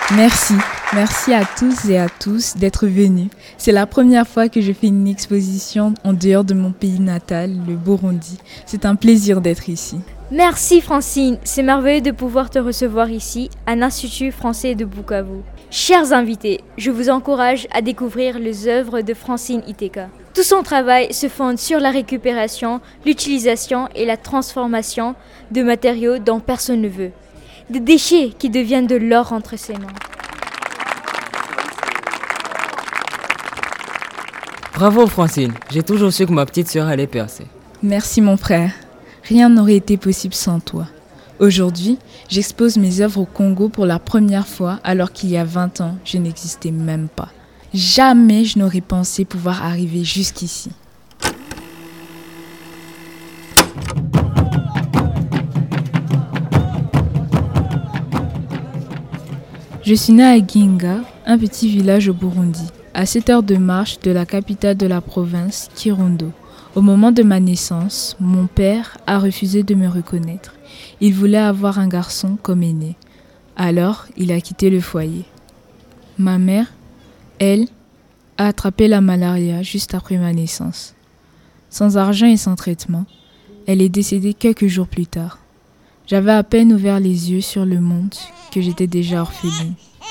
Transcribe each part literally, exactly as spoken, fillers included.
Merci, merci à tous et à tous d'être venus. C'est la première fois que je fais une exposition en dehors de mon pays natal, le Burundi. C'est un plaisir d'être ici. Merci Francine, c'est merveilleux de pouvoir te recevoir ici à l'Institut français de Bukavu. Chers invités, je vous encourage à découvrir les œuvres de Francine Iteka. Tout son travail se fonde sur la récupération, l'utilisation et la transformation de matériaux dont personne ne veut. Des déchets qui deviennent de l'or entre ses mains. Bravo Francine, j'ai toujours su que ma petite sœur allait percer. Merci mon frère, rien n'aurait été possible sans toi. Aujourd'hui, j'expose mes œuvres au Congo pour la première fois alors qu'il y a vingt ans, je n'existais même pas. Jamais je n'aurais pensé pouvoir arriver jusqu'ici. Je suis née à Ginga, un petit village au Burundi, à sept heures de marche de la capitale de la province, Kirundo. Au moment de ma naissance, mon père a refusé de me reconnaître. Il voulait avoir un garçon comme aîné. Alors, il a quitté le foyer. Ma mère, elle, a attrapé la malaria juste après ma naissance. Sans argent et sans traitement, elle est décédée quelques jours plus tard. J'avais à peine ouvert les yeux sur le monde que j'étais déjà orpheline.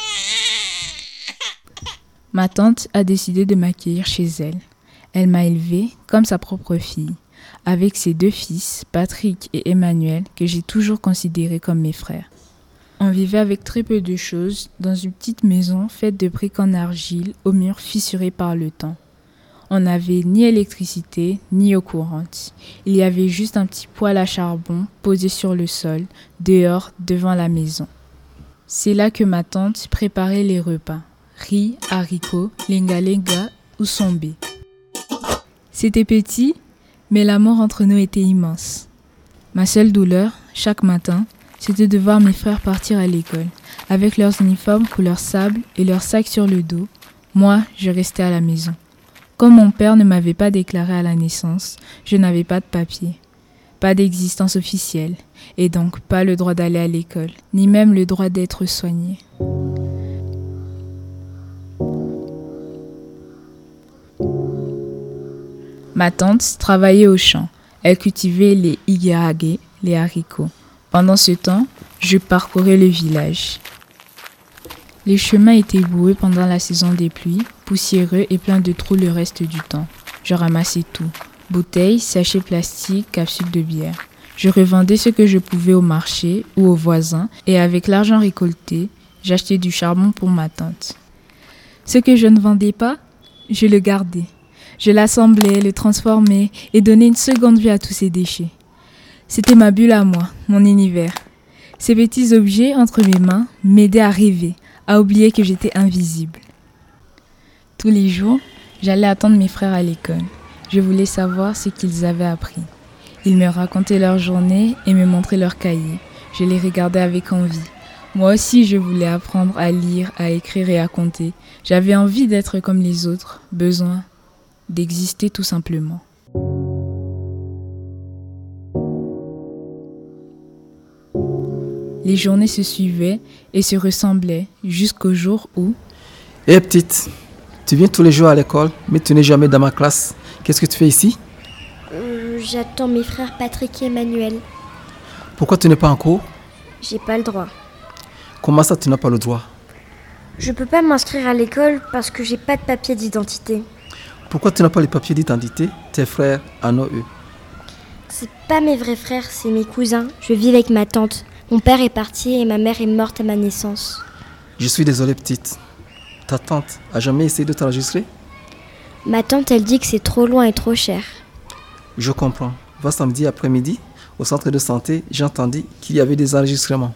Ma tante a décidé de m'accueillir chez elle. Elle m'a élevée comme sa propre fille, avec ses deux fils, Patrick et Emmanuel, que j'ai toujours considérés comme mes frères. On vivait avec très peu de choses dans une petite maison faite de briques en argile aux murs fissurés par le temps. On n'avait ni électricité ni eau courante. Il y avait juste un petit poêle à charbon posé sur le sol, dehors, devant la maison. C'est là que ma tante préparait les repas. Riz, haricots, lenga-lenga ou sombé. C'était petit, mais l'amour entre nous était immense. Ma seule douleur, chaque matin, c'était de voir mes frères partir à l'école, avec leurs uniformes couleur sable et leurs sacs sur le dos. Moi, je restais à la maison. Comme mon père ne m'avait pas déclaré à la naissance, je n'avais pas de papier, pas d'existence officielle, et donc pas le droit d'aller à l'école, ni même le droit d'être soignée. Ma tante travaillait au champ. Elle cultivait les igirage, les haricots. Pendant ce temps, je parcourais le village. Les chemins étaient boueux pendant la saison des pluies, poussiéreux et pleins de trous le reste du temps. Je ramassais tout. Bouteilles, sachets plastiques, capsules de bière. Je revendais ce que je pouvais au marché ou aux voisins et avec l'argent récolté, j'achetais du charbon pour ma tante. Ce que je ne vendais pas, je le gardais. Je l'assemblais, le transformais et donnais une seconde vie à tous ces déchets. C'était ma bulle à moi, mon univers. Ces petits objets entre mes mains m'aidaient à rêver, à oublier que j'étais invisible. Tous les jours, j'allais attendre mes frères à l'école. Je voulais savoir ce qu'ils avaient appris. Ils me racontaient leur journée et me montraient leurs cahiers. Je les regardais avec envie. Moi aussi, je voulais apprendre à lire, à écrire et à compter. J'avais envie d'être comme les autres, besoin d'exister tout simplement. Les journées se suivaient et se ressemblaient jusqu'au jour où... Hé hey, petite, tu viens tous les jours à l'école, mais tu n'es jamais dans ma classe. Qu'est-ce que tu fais ici? euh, J'attends mes frères Patrick et Emmanuel. Pourquoi tu n'es pas en cours? J'ai pas le droit. Comment ça tu n'as pas le droit? Je peux pas m'inscrire à l'école parce que j'ai pas de papier d'identité. Pourquoi tu n'as pas les papiers d'identité? Tes frères en ont eux. C'est pas mes vrais frères, c'est mes cousins. Je vis avec ma tante. Mon père est parti et ma mère est morte à ma naissance. Je suis désolé petite. Ta tante a jamais essayé de t'enregistrer? Ma tante, elle dit que c'est trop loin et trop cher. Je comprends. Va samedi après-midi, au centre de santé, j'ai entendu qu'il y avait des enregistrements.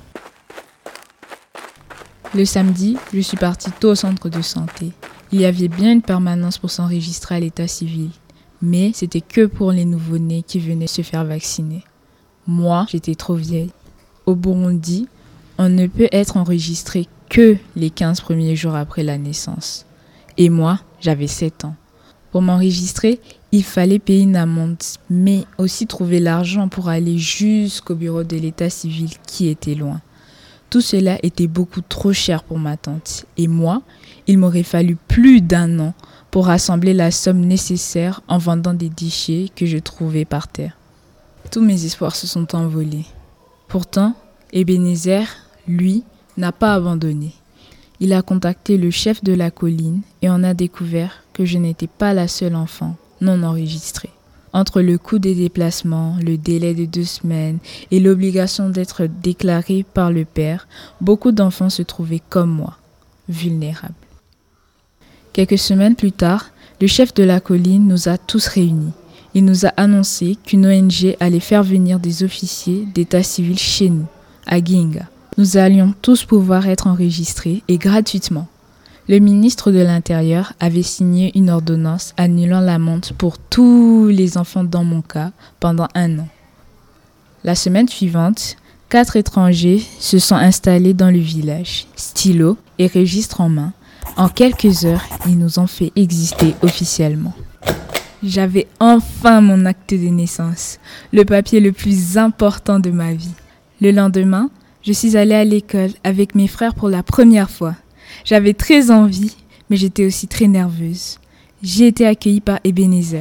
Le samedi, je suis partie tôt au centre de santé. Il y avait bien une permanence pour s'enregistrer à l'état civil, mais c'était que pour les nouveau-nés qui venaient se faire vacciner. Moi, j'étais trop vieille. Au Burundi, on ne peut être enregistré que les quinze premiers jours après la naissance. Et moi, j'avais sept ans. Pour m'enregistrer, il fallait payer une amende, mais aussi trouver l'argent pour aller jusqu'au bureau de l'état civil qui était loin. Tout cela était beaucoup trop cher pour ma tante. Et moi, il m'aurait fallu plus d'un an pour rassembler la somme nécessaire en vendant des déchets que je trouvais par terre. Tous mes espoirs se sont envolés. Pourtant, Ebenezer, lui, n'a pas abandonné. Il a contacté le chef de la colline et on a découvert que je n'étais pas la seule enfant non enregistrée. Entre le coût des déplacements, le délai de deux semaines et l'obligation d'être déclarée par le père, beaucoup d'enfants se trouvaient comme moi, vulnérables. Quelques semaines plus tard, le chef de la colline nous a tous réunis. Il nous a annoncé qu'une O N G allait faire venir des officiers d'état civil chez nous, à Ginga. Nous allions tous pouvoir être enregistrés et gratuitement. Le ministre de l'Intérieur avait signé une ordonnance annulant l'amende pour tous les enfants dans mon cas pendant un an. La semaine suivante, quatre étrangers se sont installés dans le village, stylo et registre en main. En quelques heures, ils nous ont fait exister officiellement. J'avais enfin mon acte de naissance, le papier le plus important de ma vie. Le lendemain, je suis allée à l'école avec mes frères pour la première fois. J'avais très envie, mais j'étais aussi très nerveuse. J'ai été accueillie par Ebenezer.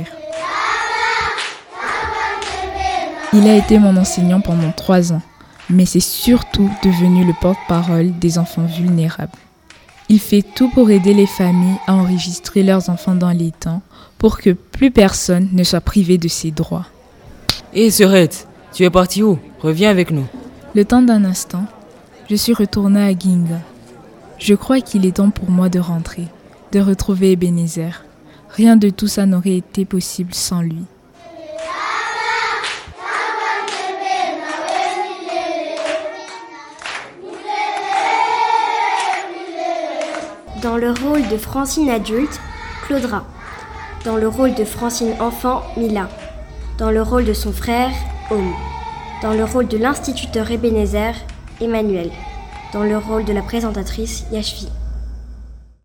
Il a été mon enseignant pendant trois ans, mais c'est surtout devenu le porte-parole des enfants vulnérables. Il fait tout pour aider les familles à enregistrer leurs enfants dans les temps pour que plus personne ne soit privé de ses droits. Hé, Serette, tu es partie où? Reviens avec nous. Le temps d'un instant, je suis retournée à Ginga. Je crois qu'il est temps pour moi de rentrer, de retrouver Ebenezer. Rien de tout ça n'aurait été possible sans lui. Dans le rôle de Francine adulte, Claudra. Dans le rôle de Francine enfant, Mila. Dans le rôle de son frère, Aume. Dans le rôle de l'instituteur Ebenezer, Emmanuel. Dans le rôle de la présentatrice, Yashvi.